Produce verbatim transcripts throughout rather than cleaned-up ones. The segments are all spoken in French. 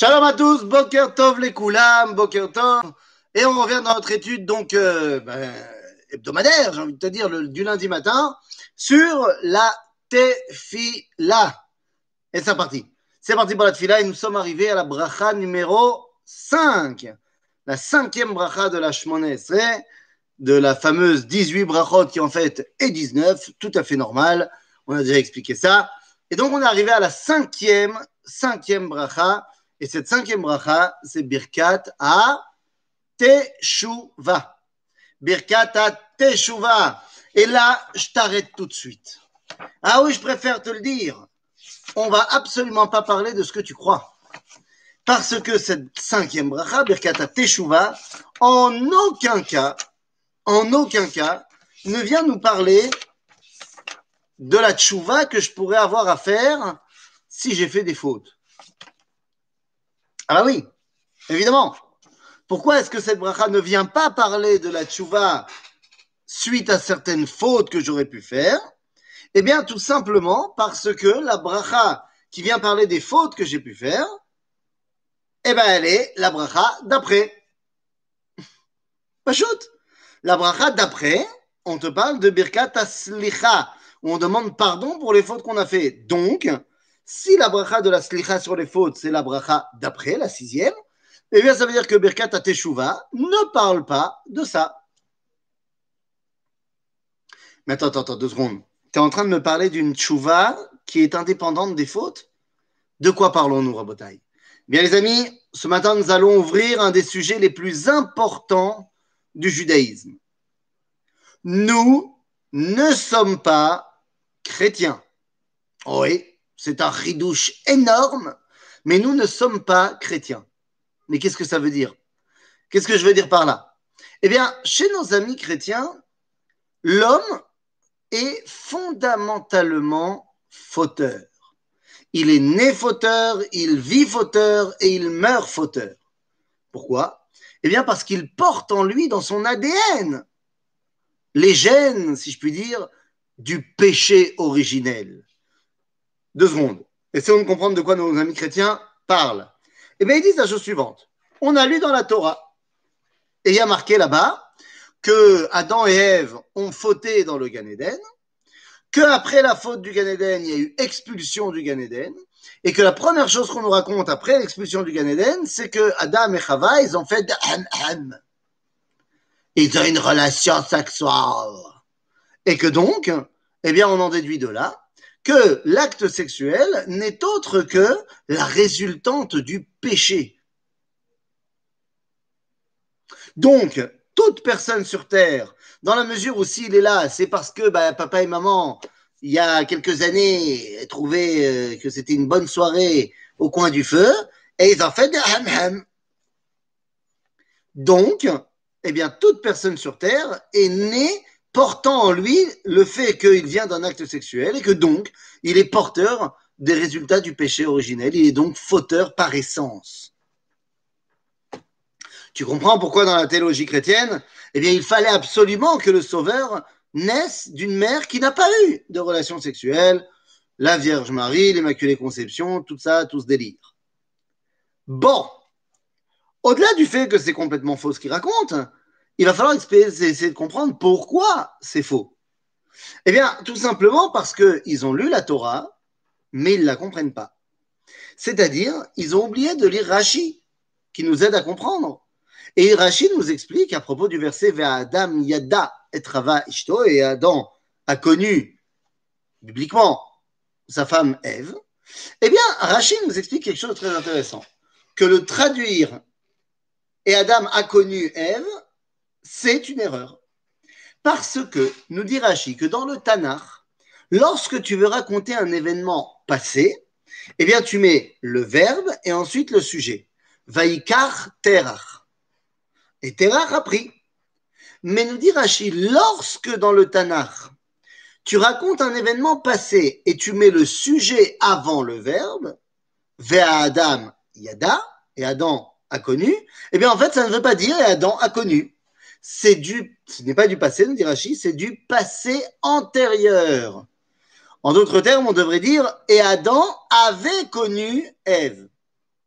Shalom à tous, Boker Tov les Koulam, Boker Tov. Et on revient dans notre étude donc euh, ben, hebdomadaire, j'ai envie de te dire, le, du lundi matin, sur la Tefila. Et c'est parti. C'est parti pour la Tefila et nous sommes arrivés à la bracha numéro cinq. La cinquième bracha de la Shmona Esrei, de la fameuse dix-huit brachot qui en fait est dix-neuf, tout à fait normal. On a déjà expliqué ça. Et donc on est arrivé à la cinquième, cinquième bracha. Et cette cinquième bracha, c'est Birkat à Teshuva. Birkat à Teshuva. Et là, je t'arrête tout de suite. Ah oui, je préfère te le dire. On va absolument pas parler de ce que tu crois. Parce que cette cinquième bracha, Birkat à Teshuva, en aucun cas, en aucun cas, ne vient nous parler de la tchouva que je pourrais avoir à faire si j'ai fait des fautes. Ah bah oui, évidemment. Pourquoi est-ce que cette bracha ne vient pas parler de la tchouva suite à certaines fautes que j'aurais pu faire? Eh bien, tout simplement parce que la bracha qui vient parler des fautes que j'ai pu faire, eh bien, elle est la bracha d'après. Pas shoot. La bracha d'après, on te parle de Birkat Aslicha, où on demande pardon pour les fautes qu'on a fait. Donc, si la bracha de la Slicha sur les fautes, c'est la bracha d'après, la sixième, eh bien, ça veut dire que Birkat Teshuva ne parle pas de ça. Mais attends, attends, attends, deux secondes. Tu es en train de me parler d'une tchouva qui est indépendante des fautes? De quoi parlons-nous, Rabotai? Bien, les amis, ce matin, nous allons ouvrir un des sujets les plus importants du judaïsme. Nous ne sommes pas chrétiens. Oui, c'est un ridouche énorme, mais nous ne sommes pas chrétiens. Mais qu'est-ce que ça veut dire? Qu'est-ce que je veux dire par là? Eh bien, chez nos amis chrétiens, l'homme est fondamentalement fauteur. Il est né fauteur, il vit fauteur et il meurt fauteur. Pourquoi? Eh bien, parce qu'il porte en lui, dans son A D N, les gènes, si je puis dire, du péché originel. Deux secondes. Essayons de comprendre de quoi nos amis chrétiens parlent. Eh bien, ils disent la chose suivante. On a lu dans la Torah, et il y a marqué là-bas, que Adam et Ève ont fauté dans le Gan Eden, qu'après la faute du Gan Eden, il y a eu expulsion du Gan Eden, et que la première chose qu'on nous raconte après l'expulsion du Gan Eden, c'est que Adam et Chava, ils ont fait ham-ham. Ils ont une relation sexuelle. Et que donc, eh bien, on en déduit de là que l'acte sexuel n'est autre que la résultante du péché. Donc, toute personne sur Terre, dans la mesure où s'il est là, c'est parce que bah, papa et maman, il y a quelques années, trouvaient euh, que c'était une bonne soirée au coin du feu, et ils ont fait des ham-ham. Donc, eh bien, toute personne sur Terre est née portant en lui le fait qu'il vient d'un acte sexuel et que donc, il est porteur des résultats du péché originel. Il est donc fauteur par essence. Tu comprends pourquoi dans la théologie chrétienne, eh bien, il fallait absolument que le Sauveur naisse d'une mère qui n'a pas eu de relation sexuelle, la Vierge Marie, l'Immaculée Conception, tout ça, tout ce délire. Bon, au-delà du fait que c'est complètement faux ce qu'il raconte, il va falloir essayer de comprendre pourquoi c'est faux. Eh bien, tout simplement parce qu'ils ont lu la Torah, mais ils ne la comprennent pas. C'est-à-dire, ils ont oublié de lire Rashi, qui nous aide à comprendre. Et Rashi nous explique à propos du verset « Ve'adam yada et rava ishto » et Adam a connu, bibliquement, sa femme Ève. Eh bien, Rashi nous explique quelque chose de très intéressant. Que le traduire « et Adam a connu Ève », c'est une erreur. Parce que, nous dit Rashi, que dans le Tanakh, lorsque tu veux raconter un événement passé, eh bien, tu mets le verbe et ensuite le sujet. Vaikar terach. Et terach a pris. Mais nous dit Rashi, lorsque dans le Tanakh, tu racontes un événement passé et tu mets le sujet avant le verbe, Vea Adam yada, et Adam a connu, eh bien, en fait, ça ne veut pas dire et Adam a connu. C'est du, ce n'est pas du passé, nous dit Rashi, c'est du passé antérieur. En d'autres termes, on devrait dire et Adam avait connu Ève.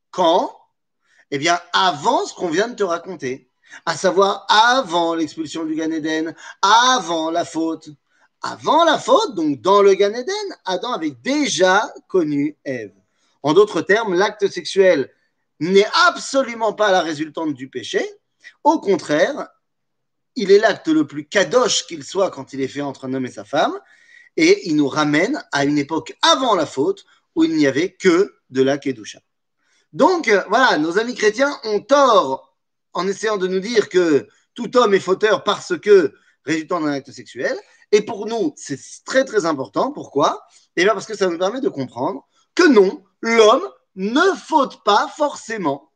Quand? Eh bien, avant ce qu'on vient de te raconter, à savoir avant l'expulsion du Gan Eden, avant la faute. Avant la faute, donc dans le Gan Eden, Adam avait déjà connu Ève. En d'autres termes, l'acte sexuel n'est absolument pas la résultante du péché. Au contraire, il est l'acte le plus kadosh qu'il soit quand il est fait entre un homme et sa femme, et il nous ramène à une époque avant la faute où il n'y avait que de la kedusha. Donc, euh, voilà, nos amis chrétiens ont tort en essayant de nous dire que tout homme est fauteur parce que résultant d'un acte sexuel. Et pour nous, c'est très très important. Pourquoi? Eh bien, parce que ça nous permet de comprendre que non, l'homme ne faute pas forcément.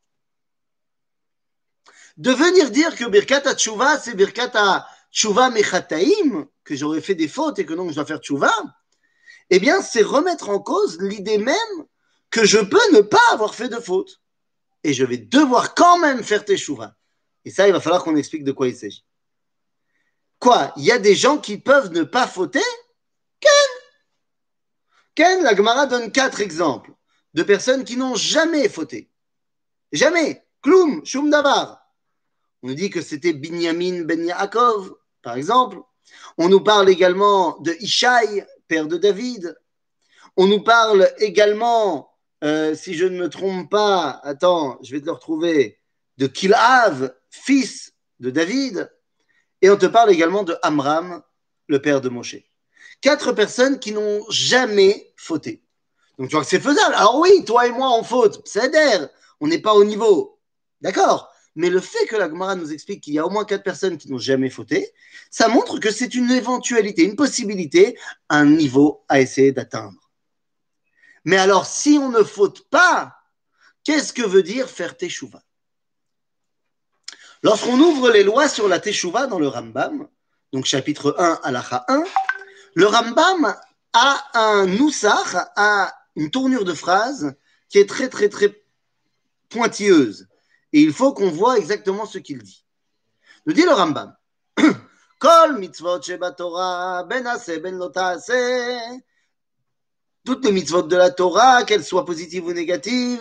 De venir dire que Birkat HaTshuva, c'est Birkat HaTshuva Mechataim, que j'aurais fait des fautes et que donc je dois faire Tshuva, eh bien, c'est remettre en cause l'idée même que je peux ne pas avoir fait de faute. Et je vais devoir quand même faire Teshuvah. Et ça, il va falloir qu'on explique de quoi il s'agit. Quoi? Il y a des gens qui peuvent ne pas fauter? Ken Ken, la Gemara donne quatre exemples de personnes qui n'ont jamais fauté. Jamais. Kloum, Shum Davar. On nous dit que c'était Binyamin ben Yaakov, par exemple. On nous parle également de Ishaï, père de David. On nous parle également, euh, si je ne me trompe pas, attends, je vais te le retrouver, de Kilhav, fils de David. Et on te parle également de Amram, le père de Moshe. Quatre personnes qui n'ont jamais fauté. Donc tu vois que c'est faisable. Alors oui, toi et moi, on faute. C'est d'air. On n'est pas au niveau. D'accord? Mais le fait que la Gemara nous explique qu'il y a au moins quatre personnes qui n'ont jamais fauté, ça montre que c'est une éventualité, une possibilité, un niveau à essayer d'atteindre. Mais alors, si on ne faute pas, qu'est-ce que veut dire faire Teshuvah? Lorsqu'on ouvre les lois sur la Teshuvah dans le Rambam, donc chapitre un, halakha un, le Rambam a un noussach, a une tournure de phrase qui est très, très, très pointilleuse. Et il faut qu'on voit exactement ce qu'il dit. Nous dit le Rambam, Kol mitzvot sheba Torah, ben aseh, ben lo ta'aseh, toutes les mitzvot de la Torah, qu'elles soient positives ou négatives,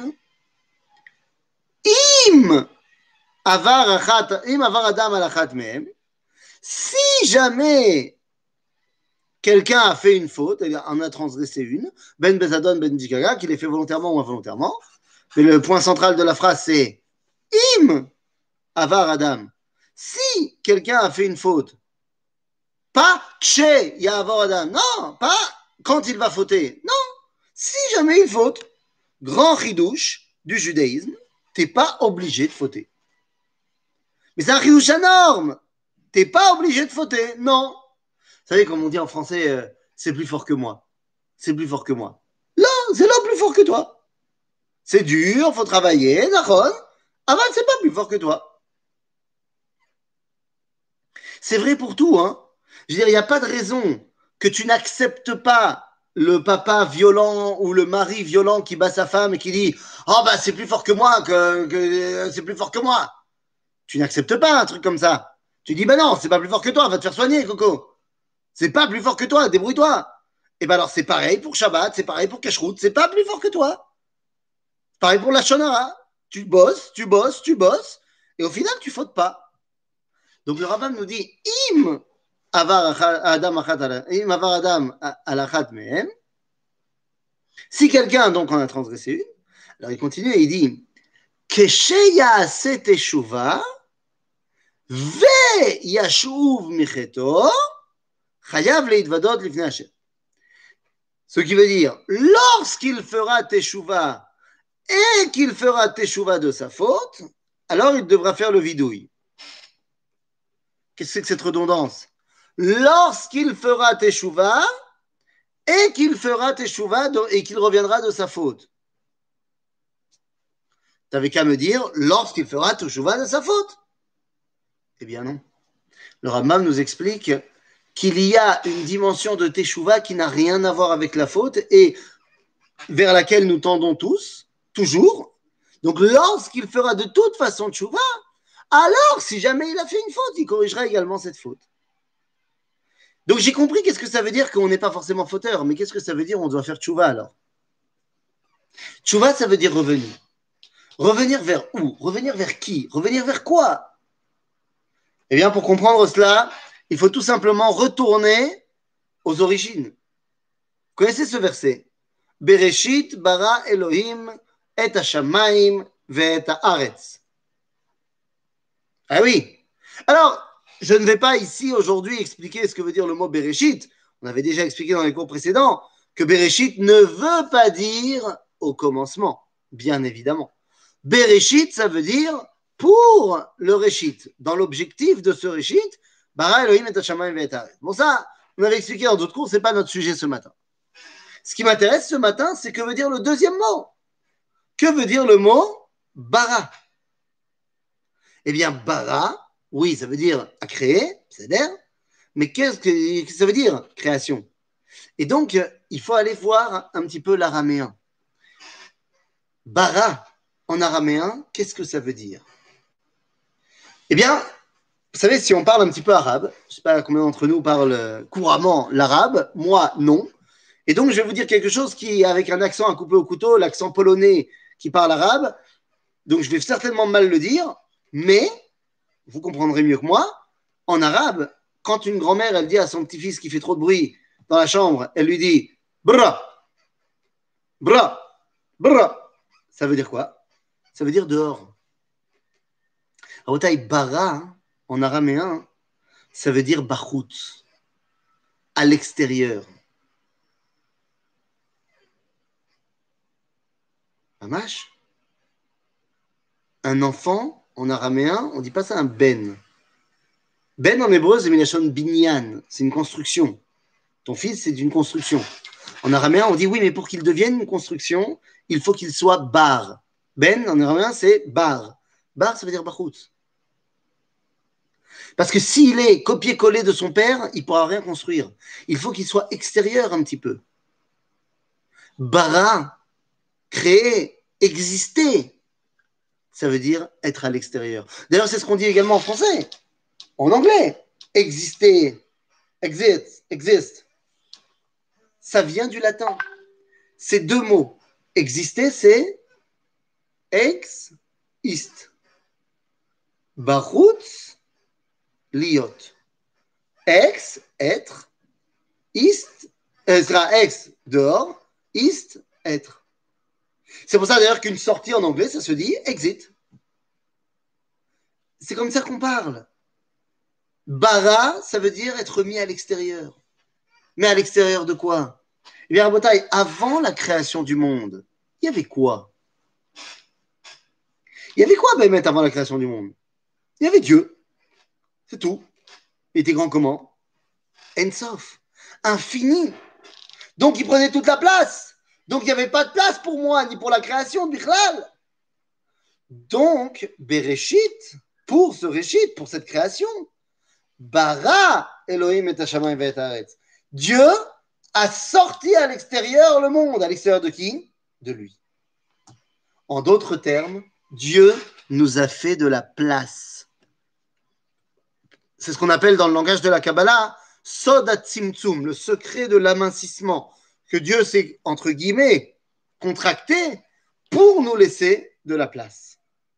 im avar achat, im avar adam al achat mehem, si jamais quelqu'un a fait une faute, il en a transgressé une, ben bezadon, ben dikaga, qu'il ait fait volontairement ou involontairement, mais le point central de la phrase c'est im avar adam. Si quelqu'un a fait une faute, pas tché yavar adam, non, pas quand il va fauter, non. Si jamais il faute, grand chidouche du judaïsme, t'es pas obligé de fauter. Mais c'est un chidouche à norme. T'es pas obligé de fauter, non. Vous savez, comme on dit en français, euh, c'est plus fort que moi. C'est plus fort que moi. Là, c'est là plus fort que toi. C'est dur, faut travailler, d'accord. Aval, c'est pas plus fort que toi. C'est vrai pour tout, hein. Je veux dire, il n'y a pas de raison que tu n'acceptes pas le papa violent ou le mari violent qui bat sa femme et qui dit « Oh, bah, c'est plus fort que moi, que, que c'est plus fort que moi. » Tu n'acceptes pas un truc comme ça. Tu dis « Bah non, c'est pas plus fort que toi, va te faire soigner, Coco. C'est pas plus fort que toi, débrouille-toi. » Et ben alors, c'est pareil pour Shabbat, c'est pareil pour Kashrut, c'est pas plus fort que toi. Pareil pour la Shonara. Tu bosses, tu bosses, tu bosses, et au final, tu fautes pas. Donc le Rambam nous dit « Im avar adam alachat mehem » si quelqu'un donc en a transgressé une, alors il continue et il dit « Kesheya se teshuva ve yashuv micheto chayav leitvadot lifnei Hashem » Ce qui veut dire, lorsqu'il fera teshuva et qu'il fera teshuva de sa faute, alors il devra faire le vidouille. Qu'est-ce que c'est que cette redondance? Lorsqu'il fera teshuva et qu'il fera teshuva et qu'il reviendra de sa faute. Tu n'avais qu'à me dire lorsqu'il fera teshuva de sa faute. Eh bien non. Le Rambam nous explique qu'il y a une dimension de teshuva qui n'a rien à voir avec la faute et vers laquelle nous tendons tous, toujours. Donc lorsqu'il fera de toute façon teshuva, alors si jamais il a fait une faute, il corrigera également cette faute. Donc j'ai compris qu'est-ce que ça veut dire qu'on n'est pas forcément fauteur, mais qu'est-ce que ça veut dire on doit faire teshuva alors? Teshuva, ça veut dire revenir. Revenir vers où? Revenir vers qui? Revenir vers quoi? Eh bien, pour comprendre cela, il faut tout simplement retourner aux origines. Vous connaissez ce verset? Bereshit bara Elohim et hashamayim ve'et haaretz. Ah oui. Alors, je ne vais pas ici aujourd'hui expliquer ce que veut dire le mot Bereshit. On avait déjà expliqué dans les cours précédents que Bereshit ne veut pas dire au commencement, bien évidemment. Bereshit, ça veut dire pour le Réchit. Dans l'objectif de ce Réchit, bara Elohim et hashamayim ve'et haaretz. Bon, ça, on avait expliqué dans d'autres cours, ce n'est pas notre sujet ce matin. Ce qui m'intéresse ce matin, c'est que veut dire le deuxième mot. Que veut dire le mot bara? Eh bien, bara, oui, ça veut dire à créer, c'est-à-dire, mais qu'est-ce que ça veut dire, création? Et donc, il faut aller voir un petit peu l'araméen. Bara, en araméen, qu'est-ce que ça veut dire? Eh bien, vous savez, si on parle un petit peu arabe, je ne sais pas combien d'entre nous parlent couramment l'arabe, moi, non. Et donc, je vais vous dire quelque chose qui, avec un accent à couper au couteau, l'accent polonais qui parle arabe, donc je vais certainement mal le dire, mais vous comprendrez mieux que moi, en arabe, quand une grand-mère, elle dit à son petit-fils qui fait trop de bruit dans la chambre, elle lui dit « Bra, bra, bra ». Ça veut dire quoi? Ça veut dire dehors. Rabotai, bara, en araméen, ça veut dire bachout, à l'extérieur. Amash. Un enfant, en araméen, on ne dit pas ça un ben. Ben en hébreu, c'est minashon binyan, c'est une construction. Ton fils, c'est une construction. En araméen, on dit oui, mais pour qu'il devienne une construction, il faut qu'il soit bar. Ben, en araméen, c'est bar. Bar, ça veut dire bachout. Parce que s'il est copié-collé de son père, il ne pourra rien construire. Il faut qu'il soit extérieur un petit peu. Bara, créer, exister, ça veut dire être à l'extérieur. D'ailleurs, c'est ce qu'on dit également en français. En anglais, exister, exist, exist, ça vient du latin. Ces deux mots. Exister, c'est ex, ist. Barutz, liot. Ex, être. Ist, euh, sera ex, dehors. Ist, être. C'est pour ça d'ailleurs qu'une sortie en anglais, ça se dit exit. C'est comme ça qu'on parle. Bara, ça veut dire être mis à l'extérieur. Mais à l'extérieur de quoi? Eh bien, Rabotai, avant la création du monde, il y avait quoi? Il y avait quoi, Bémet, avant la création du monde? Il y avait Dieu. C'est tout. Il était grand comment? Ensof. Infini. Donc, il prenait toute la place. Donc, il n'y avait pas de place pour moi, ni pour la création, Bichlal. Donc, Bereshit, pour ce Réchit, pour cette création, bara Elohim et hashamayim ve'et haaretz. Dieu a sorti à l'extérieur le monde. À l'extérieur de qui? De lui. En d'autres termes, Dieu nous a fait de la place. C'est ce qu'on appelle dans le langage de la Kabbalah Sod HaTzimtzum, le secret de l'amincissement, que Dieu s'est, entre guillemets, contracté pour nous laisser de la place.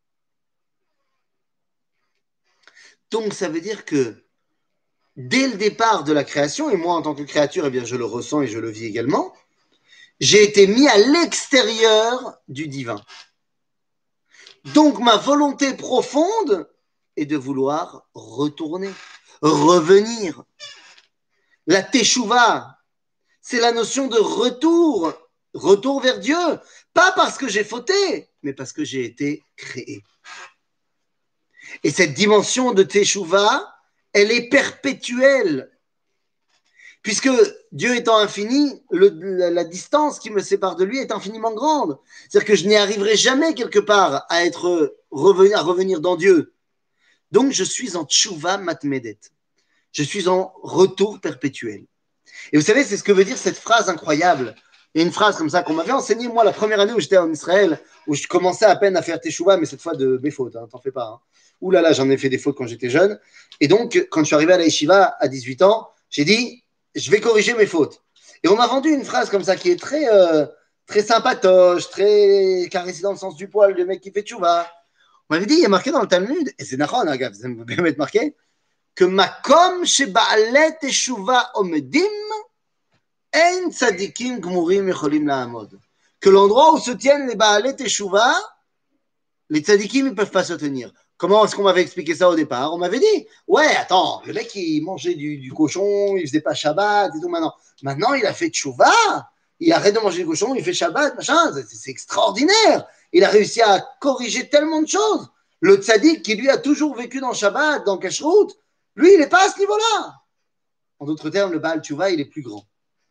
Donc, ça veut dire que dès le départ de la création, et moi en tant que créature, eh bien, je le ressens et je le vis également, j'ai été mis à l'extérieur du divin. Donc ma volonté profonde est de vouloir retourner, revenir. La teshuva, c'est la notion de retour, retour vers Dieu, pas parce que j'ai fauté, mais parce que j'ai été créé. Et cette dimension de teshuva, elle est perpétuelle. Puisque Dieu étant infini, le, la, la distance qui me sépare de lui est infiniment grande. C'est-à-dire que je n'y arriverai jamais quelque part à, être, revenir, à revenir dans Dieu. Donc je suis en tchouva matmedet. Je suis en retour perpétuel. Et vous savez, c'est ce que veut dire cette phrase incroyable. Il y a une phrase comme ça qu'on m'avait enseignée, moi, la première année où j'étais en Israël, où je commençais à peine à faire teshuva, mais cette fois de mes fautes, hein, t'en fais pas. Hein. Ouh là là, j'en ai fait des fautes quand j'étais jeune. Et donc, quand je suis arrivé à la yeshiva à dix-huit ans, j'ai dit, je vais corriger mes fautes. Et on m'a vendu une phrase comme ça qui est très, euh, très sympatoche, très caressé dans le sens du poil, le mec qui fait tchouva. On m'avait dit, il y a marqué dans le Talmud, et c'est nachon, hein, ça me permet de marquer, que makom sheba'alet teshuva omedim en tzadikim gmurim yecholim la'amod. Que l'endroit où se tiennent les ba'alet teshuva, les tzadikim ne peuvent pas se tenir. Comment est-ce qu'on m'avait expliqué ça au départ? On m'avait dit, ouais, attends, le mec, il mangeait du, du cochon, il faisait pas Shabbat et tout maintenant. Maintenant, il a fait tchouva, il arrête de manger du cochon, il fait Shabbat, machin, c'est, c'est extraordinaire. Il a réussi à corriger tellement de choses. Le tzaddik qui, lui, a toujours vécu dans Shabbat, dans Kashrut, lui, il n'est pas à ce niveau-là. En d'autres termes, le Baal Tchouva, il est plus grand.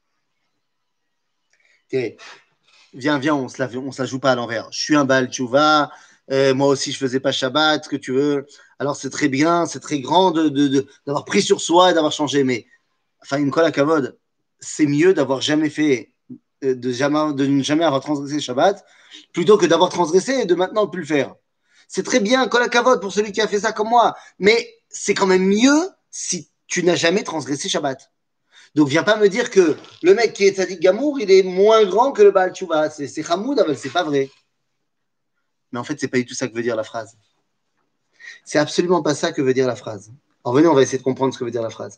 Tiens, viens, viens, on se la, on se la joue pas à l'envers. Je suis un Baal Tchouva, euh, moi aussi, je faisais pas Shabbat, ce que tu veux. Alors, c'est très bien, c'est très grand de, de, de, d'avoir pris sur soi et d'avoir changé. Mais, enfin, une colle à Kavod, c'est mieux d'avoir jamais fait, de, jamais, de ne jamais avoir transgressé Shabbat, plutôt que d'avoir transgressé et de maintenant ne plus le faire. C'est très bien, kol hakavod pour celui qui a fait ça comme moi, mais c'est quand même mieux si tu n'as jamais transgressé Shabbat. Donc viens pas me dire que le mec qui est Tzadik Gamour, il est moins grand que le Baal Tchouva. C'est, c'est Hamoud, mais c'est pas vrai. Mais en fait, c'est pas du tout ça que veut dire la phrase. C'est absolument pas ça que veut dire la phrase. Alors venez, on va essayer de comprendre ce que veut dire la phrase.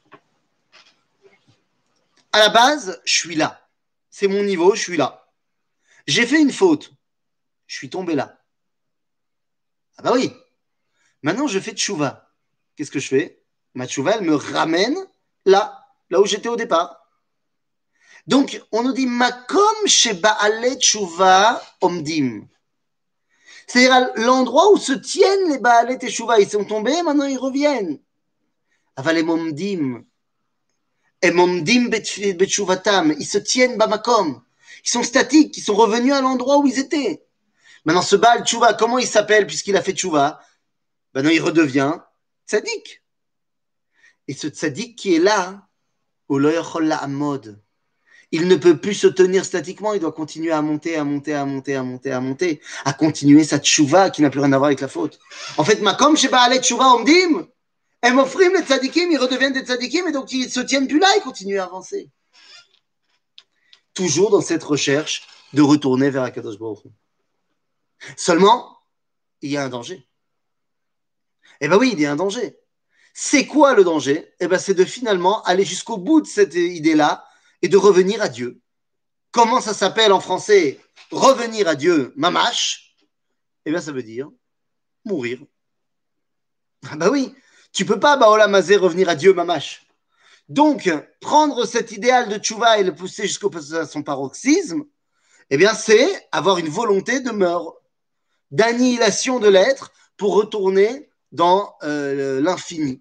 À la base, je suis là. C'est mon niveau, je suis là. J'ai fait une faute. Je suis tombé là. Ah bah oui. Maintenant, je fais tchouva. Qu'est-ce que je fais? Ma tchouva, elle me ramène là, là où j'étais au départ. Donc, on nous dit makom sheba'alet tchouva omdim. C'est-à-dire l'endroit où se tiennent les ba'alet tchouva. Ils sont tombés, maintenant ils reviennent. Aval em omdim. Em omdim betchouvatam. Ils se tiennent bamakom. Ils sont statiques, ils sont revenus à l'endroit où ils étaient. Maintenant, ce Baal Tchouva, comment il s'appelle puisqu'il a fait Tchouva? Maintenant, il redevient tzaddik. Et ce tzaddik qui est là, au loyachol la'amod, il ne peut plus se tenir statiquement, il doit continuer à monter, à monter, à monter, à monter, à monter, à continuer sa tchouva qui n'a plus rien à voir avec la faute. En fait, makom sheba alet tchouva omdim, em offrim les tzaddikim, ils redeviennent des tzaddikim, et donc ils se tiennent plus là, ils continuent à avancer. Toujours dans cette recherche de retourner vers Akadosh Baruch Hu. Seulement, il y a un danger. Eh bien oui, il y a un danger. C'est quoi le danger? Eh bien, c'est de finalement aller jusqu'au bout de cette idée-là et de revenir à Dieu. Comment ça s'appelle en français? Revenir à Dieu, mamash. Eh bien, ça veut dire mourir. Ah bah oui, tu peux pas, Baola Mazé, revenir à Dieu, mamash. Donc, prendre cet idéal de tchouva et le pousser jusqu'à son paroxysme, eh bien, c'est avoir une volonté de meurtre, d'annihilation de l'être pour retourner dans euh, l'infini.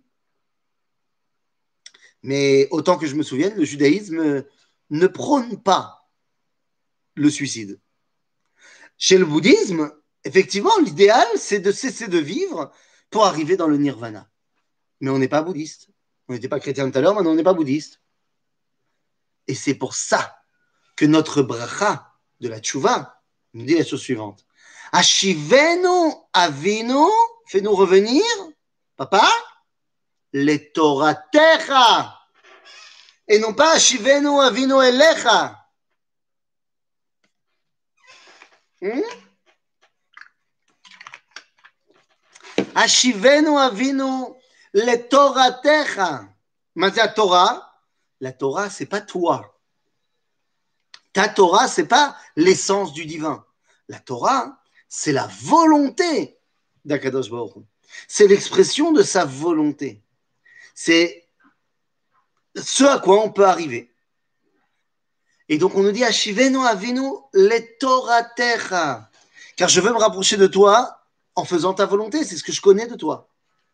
Mais autant que je me souvienne, le judaïsme ne prône pas le suicide. Chez le bouddhisme, effectivement, l'idéal, c'est de cesser de vivre pour arriver dans le nirvana. Mais on n'est pas bouddhiste. On n'était pas chrétien tout à l'heure, maintenant on n'est pas bouddhiste. Et c'est pour ça que notre bracha de la tchouva nous dit la chose suivante. Ashivenu avinu, fais-nous revenir, papa, les Toratecha, et non pas Ashivenu avinu elecha. Hmm? Ashivenu avinu les Toratecha. Mais la Torah, la Torah, c'est pas toi. Ta Torah, c'est pas l'essence du divin. La Torah, c'est la volonté d'Akadosh Baruch Hu. C'est l'expression de sa volonté. C'est ce à quoi on peut arriver. Et donc on nous dit Ashivenu avinu le Toratecha, car je veux me rapprocher de toi en faisant ta volonté, c'est ce que je connais de toi.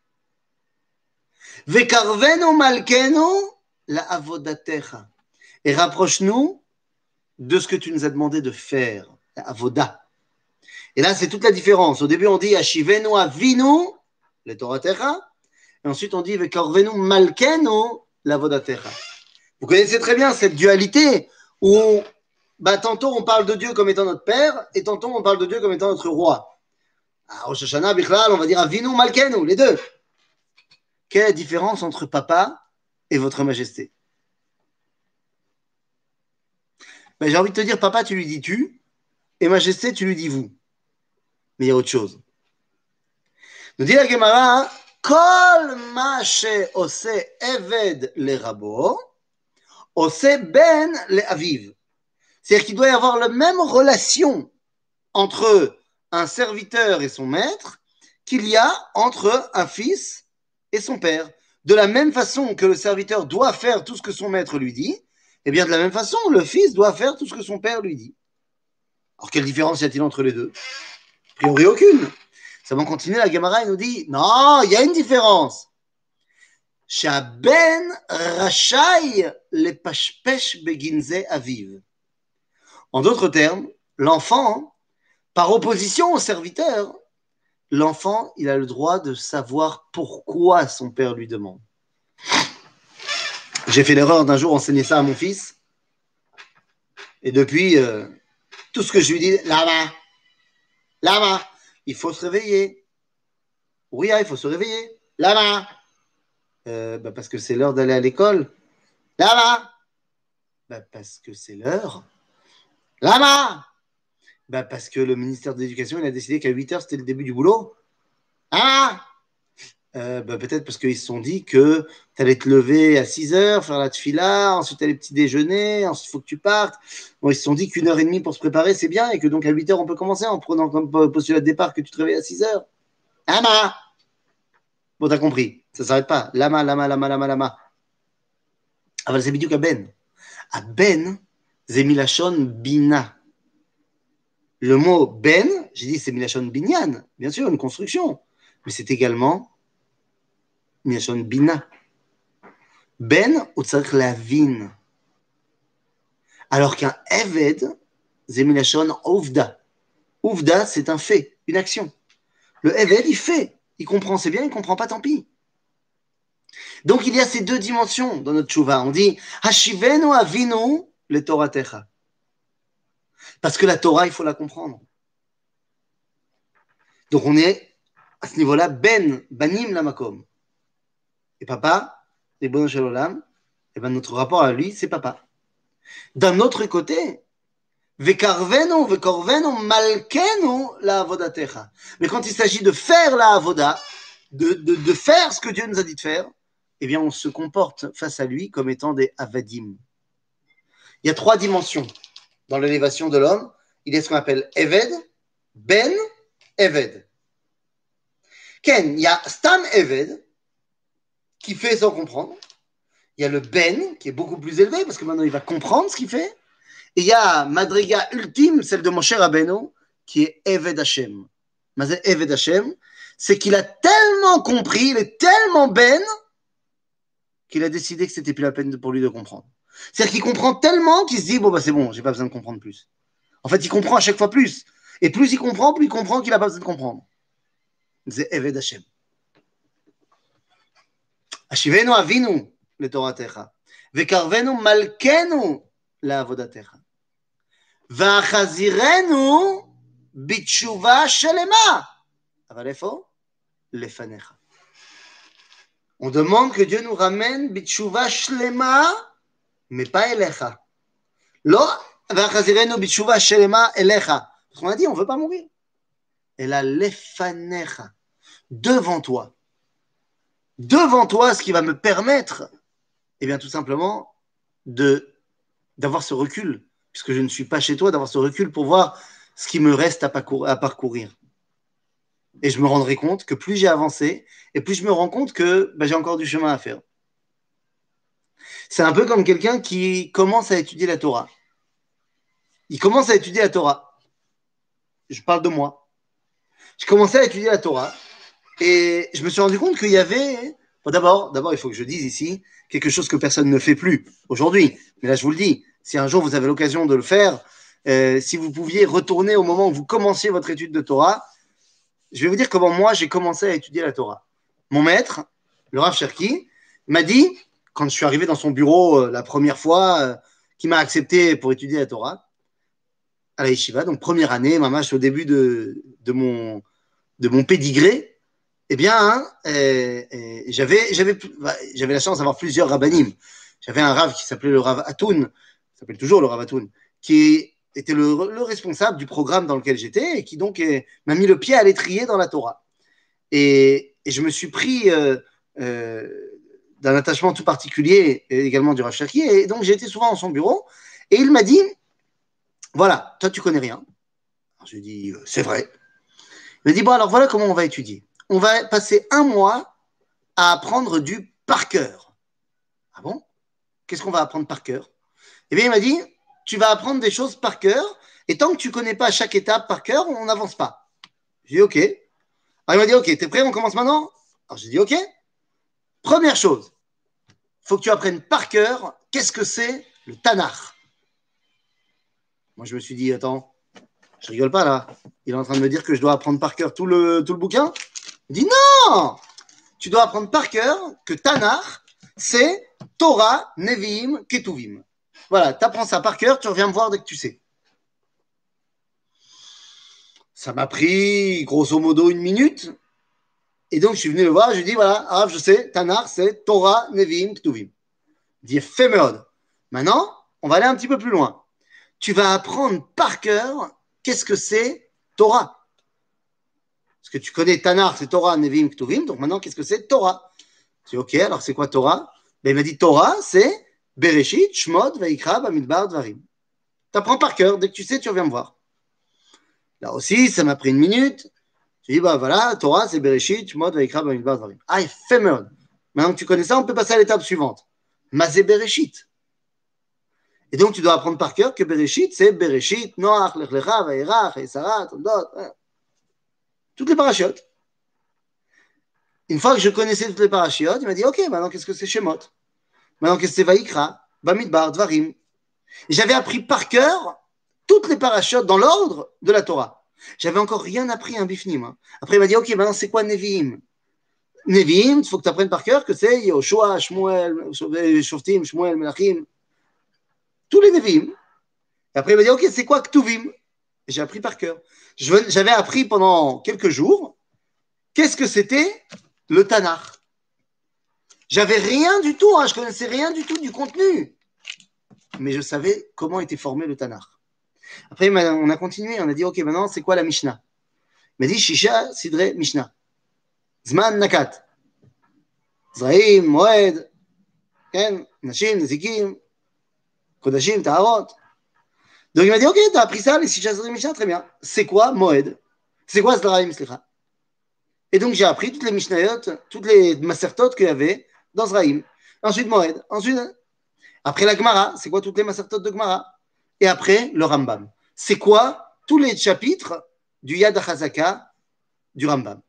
Vekarvenu malkenu la avodatecha, et rapproche-nous de ce que tu nous as demandé de faire, la avoda. Et là c'est toute la différence. Au début on dit Ashivenu avinu le Toratecha, et ensuite on dit Vekarvenu malkenu la avodatecha. Vous connaissez très bien cette dualité où bah, tantôt on parle de Dieu comme étant notre père et tantôt on parle de Dieu comme étant notre roi. À Rosh Hashanah, Bichlal, on va dire Avinu Malkenu, les deux. Quelle est la différence entre papa et votre majesté? Ben, j'ai envie de te dire, papa, tu lui dis tu, et majesté, tu lui dis vous. Mais il y a autre chose. Nous dit la Gemara, Kol ma she'ose eved le rabo, ose ben le aviv. C'est-à-dire qu'il doit y avoir la même relation entre un serviteur et son maître qu'il y a entre un fils et son père. De la même façon que le serviteur doit faire tout ce que son maître lui dit, eh bien de la même façon, le fils doit faire tout ce que son père lui dit. Alors quelle différence y a-t-il entre les deux? A priori aucune. Ça va continuer, la Gemara nous dit, non, il y a une différence. Shaben rachai le pashpesh beginze aviv. En d'autres termes, l'enfant, par opposition au serviteur, l'enfant, il a le droit de savoir pourquoi son père lui demande. J'ai fait l'erreur d'un jour enseigner ça à mon fils. Et depuis, euh, tout ce que je lui dis, là-bas, là-bas, il faut se réveiller. Oui, il faut se réveiller. Là-bas. Euh, bah parce que c'est l'heure d'aller à l'école. Là-bas. Bah parce que c'est l'heure. Là-bas. Bah parce que le ministère de l'Éducation, il a décidé qu'à huit heures, c'était le début du boulot. Ah euh, bah peut-être parce qu'ils se sont dit que tu allais te lever à six heures, faire la tfila, ensuite aller petit déjeuner, ensuite il faut que tu partes. Bon, ils se sont dit qu'une heure et demie pour se préparer, c'est bien, et que donc à huit heures, on peut commencer en prenant comme postulat de départ que tu te réveilles à six heures. Lama. Bon, t'as compris, ça ne s'arrête pas. Lama, lama, lama, lama, lama. אבל זה בדיוק הבן. הבן זה מלשון בינה. Le mot ben, j'ai dit c'est milachon binyan, bien sûr, une construction, mais c'est également milachon bina. Ben, ou tzarich lavin. Alors qu'un eved, c'est milachon ovda. Ovda, c'est un fait, une action. Le eved, il fait, il comprend, c'est bien, il comprend pas, tant pis. Donc il y a ces deux dimensions dans notre tchouva. On dit hashivenu avinu le Toratecha. Parce que la Torah, il faut la comprendre. Donc on est à ce niveau-là, ben, banim la makom. Et papa, les bonnes shalolam, et ben notre rapport à lui, c'est papa. D'un autre côté, vekarvenu, vekorvenu, malkenu la avodatecha. Mais quand il s'agit de faire la avoda, de, de, de faire ce que Dieu nous a dit de faire, eh bien on se comporte face à lui comme étant des avadim. Il y a trois dimensions dans l'élévation de l'homme. Il y a ce qu'on appelle Eved, Ben, Eved. Ken, il y a Stam Eved, qui fait sans comprendre. Il y a le Ben, qui est beaucoup plus élevé, parce que maintenant il va comprendre ce qu'il fait. Et il y a Madriga ultime, celle de Moshe Rabbeinu, qui est Eved Hashem. Mais Eved Hashem, c'est qu'il a tellement compris, il est tellement Ben, qu'il a décidé que c'était plus la peine pour lui de comprendre. C'est-à-dire qu'il comprend tellement qu'il se dit, bon, bah c'est bon, j'ai pas besoin de comprendre plus. En fait, il comprend à chaque fois plus. Et plus il comprend, plus il comprend qu'il n'a pas besoin de comprendre. C'est Eved Hashem. Ashivenu avinu le Toratecha. Vekarvenu malkenu la avodatecha. Vachazirenu bitshuva shelema. Aval efo? Lefanecha. On demande que Dieu nous ramène bitshuva shlema, mais pas elecha. Lo, vachazirenu bitshuva shelema elecha. Parce qu'on a dit, on ne veut pas mourir. Et la lefanecha. Devant toi. Devant toi, ce qui va me permettre, eh bien, tout simplement, de, d'avoir ce recul, puisque je ne suis pas chez toi, d'avoir ce recul pour voir ce qui me reste à parcourir. À parcourir. Et je me rendrai compte que plus j'ai avancé, et plus je me rends compte que ben, j'ai encore du chemin à faire. C'est un peu comme quelqu'un qui commence à étudier la Torah. Il commence à étudier la Torah. Je parle de moi. Je commençais à étudier la Torah. Et je me suis rendu compte qu'il y avait, bon, d'abord, d'abord, il faut que je dise ici quelque chose que personne ne fait plus aujourd'hui. Mais là, je vous le dis, si un jour vous avez l'occasion de le faire, euh, si vous pouviez retourner au moment où vous commenciez votre étude de Torah, je vais vous dire comment moi j'ai commencé à étudier la Torah. Mon maître, le Rav Cherki, m'a dit, quand je suis arrivé dans son bureau euh, la première fois, euh, qu'il m'a accepté pour étudier la Torah, à la Yeshiva, donc première année, mamash, au début de, de, mon, de mon pédigré, eh bien, hein, euh, euh, j'avais, j'avais, j'avais la chance d'avoir plusieurs rabbanim. J'avais un rav qui s'appelait le Rav Atoun, il s'appelle toujours le Rav Atoun, qui était le, le responsable du programme dans lequel j'étais et qui donc est, m'a mis le pied à l'étrier dans la Torah. Et, et je me suis pris euh, euh, d'un attachement tout particulier, et également du Rav Cherki, et donc j'ai été souvent dans son bureau, et il m'a dit, voilà, toi tu connais rien. Alors, je lui ai dit, euh, c'est vrai. Il m'a dit, bon alors voilà comment on va étudier. On va passer un mois à apprendre du par cœur. Ah bon? Qu'est-ce qu'on va apprendre par cœur? Eh bien il m'a dit, tu vas apprendre des choses par cœur, et tant que tu ne connais pas chaque étape par cœur, on n'avance pas. J'ai dit, ok. Alors il m'a dit, ok, t'es prêt, on commence maintenant? Alors j'ai dit, ok. Première chose, il faut que tu apprennes par cœur qu'est-ce que c'est le Tanakh. Moi je me suis dit, attends, je rigole pas là. Il est en train de me dire que je dois apprendre par cœur tout le, tout le bouquin? Il dit, non! Tu dois apprendre par cœur que Tanakh, c'est Torah, Nevi'im, Ketuvim. Voilà, tu apprends ça par cœur, tu reviens me voir dès que tu sais. Ça m'a pris grosso modo une minute. Et donc, je suis venu le voir, je lui ai dit, voilà, ah, je sais, Tanakh, c'est Torah, Nevi'im, Ketuvim. Il dit, fait merde. Maintenant, on va aller un petit peu plus loin. Tu vas apprendre par cœur qu'est-ce que c'est Torah. Parce que tu connais Tanakh, c'est Torah, Nevi'im, Ketuvim. Donc maintenant, qu'est-ce que c'est Torah? Je dis, ok, alors c'est quoi Torah? Ben, il m'a dit, Torah, c'est Bereshit, Shmot, Vaikra, Bamidbar, Dvarim. Tu apprends par cœur. Dès que tu sais, tu reviens me voir. Là aussi, ça m'a pris une minute. J'ai dit, bah voilà, Torah, c'est Bereshit, Shmot, Vaikra, Bamidbar, Dvarim. Ah, il fait merde. Maintenant que tu connais ça, on peut passer à l'étape suivante. Mazé Bereshit. Et donc, tu dois apprendre par cœur que Bereshit, c'est Bereshit, Noach, Lech Lecha, Vaïrach, Esarat, Toldot. Toutes les parachiotes. Une fois que je connaissais toutes les parachiotes, il m'a dit, ok, maintenant qu'est-ce que c'est Shemot? Maintenant qu'est-ce que c'est Vaïkra, Bamidbar, Dvarim? J'avais appris par cœur toutes les parachiotes dans l'ordre de la Torah. J'avais encore rien appris un bifnim. Hein. Après, il m'a dit, ok, maintenant c'est quoi Nevi'im? Nevi'im, il faut que tu apprennes par cœur que c'est Yoshua, Shmuel, Shoftim, Shmuel, Melachim. Tous les Nevi'im. Et après, il m'a dit, ok, c'est quoi Ktuvim? Et j'ai appris par cœur. J'avais appris pendant quelques jours qu'est-ce que c'était le Tanakh. J'avais rien du tout, hein, je connaissais rien du tout du contenu. Mais je savais comment était formé le Tanakh. Après, on a continué, on a dit, ok, maintenant, c'est quoi la Mishnah? Il m'a dit, Shisha, Sidre, Mishnah. Zman, Nakat. Zraim, Moed, Ken, Nashim, Nezikim, Kodashim, Taharot. Donc il m'a dit, ok, t'as appris ça, les Shisha, Sidre, Mishnah, très bien. C'est quoi Moed? C'est quoi Zraim, Slicha? Et donc j'ai appris toutes les Mishnayot, toutes les Masertot qu'il y avait dans Zraim. Ensuite, Moed. Ensuite, après la Gemara, c'est quoi toutes les Masertot de Gemara? Et après, le Rambam. C'est quoi tous les chapitres du Yad HaChazaka du Rambam?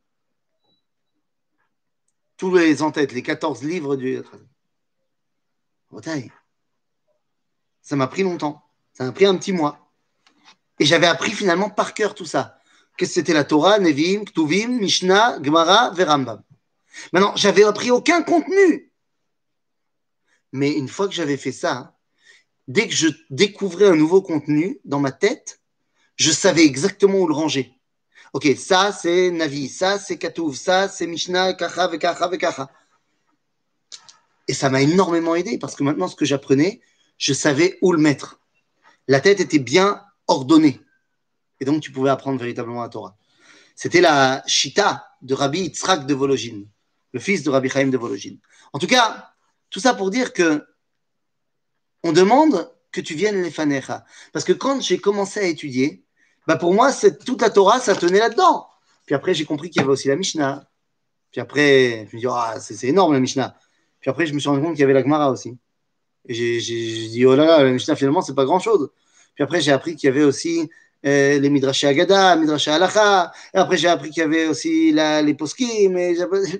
Tous les en-têtes, les quatorze livres du Yad HaChazaka. Ça m'a pris longtemps. Ça m'a pris un petit mois. Et j'avais appris finalement par cœur tout ça. Qu'est-ce que c'était la Torah, Nevi'im, Ktuvim, Mishnah, Gemara, Rambam. Maintenant, j'avais appris aucun contenu. Mais une fois que j'avais fait ça, dès que je découvrais un nouveau contenu dans ma tête, je savais exactement où le ranger. Ok, ça c'est Navi, ça c'est Katuv, ça c'est Mishnah, Kacha, Vekacha, Vekacha. Et ça m'a énormément aidé parce que maintenant, ce que j'apprenais, je savais où le mettre. La tête était bien ordonnée. Et donc, tu pouvais apprendre véritablement la Torah. C'était la Shita de Rabbi Yitzhak de Volojin, le fils de Rabbi Chaim de Volojin. En tout cas, tout ça pour dire que on demande que tu viennes les fanecha. Parce que quand j'ai commencé à étudier, bah pour moi, c'est, toute la Torah, ça tenait là-dedans. Puis après, j'ai compris qu'il y avait aussi la Mishnah. Puis après, je me dis, ah, c'est, c'est énorme la Mishnah. Puis après, je me suis rendu compte qu'il y avait la Gemara aussi. Et j'ai, j'ai, j'ai dit, oh là là, la Mishnah, finalement, c'est pas grand-chose. Puis après, j'ai appris qu'il y avait aussi euh, les Midrashé Agada, Midrashé Halacha. Et après, j'ai appris qu'il y avait aussi la, les Poskim. Et,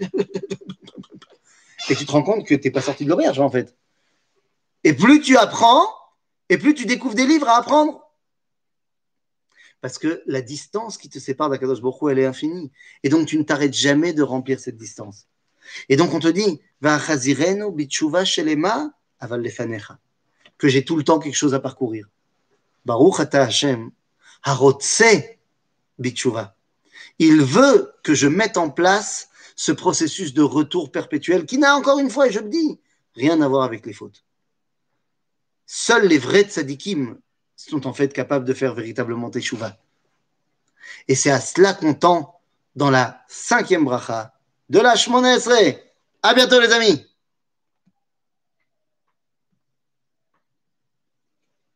et tu te rends compte que tu n'es pas sorti de l'auberge, en fait. Et plus tu apprends, et plus tu découvres des livres à apprendre. Parce que la distance qui te sépare d'Akadosh Baruch Hu, elle est infinie. Et donc, tu ne t'arrêtes jamais de remplir cette distance. Et donc, on te dit, Va'achazirenu bitshuva shelema aval lefanecha, que j'ai tout le temps quelque chose à parcourir. Baruch ata Hashem, harotse bitshuva. Il veut que je mette en place ce processus de retour perpétuel qui n'a encore une fois, et je le dis, rien à voir avec les fautes. Seuls les vrais tzadikim sont en fait capables de faire véritablement teshuva. Et c'est à cela qu'on tend dans la cinquième bracha de la Shmona Esrei. À bientôt les amis.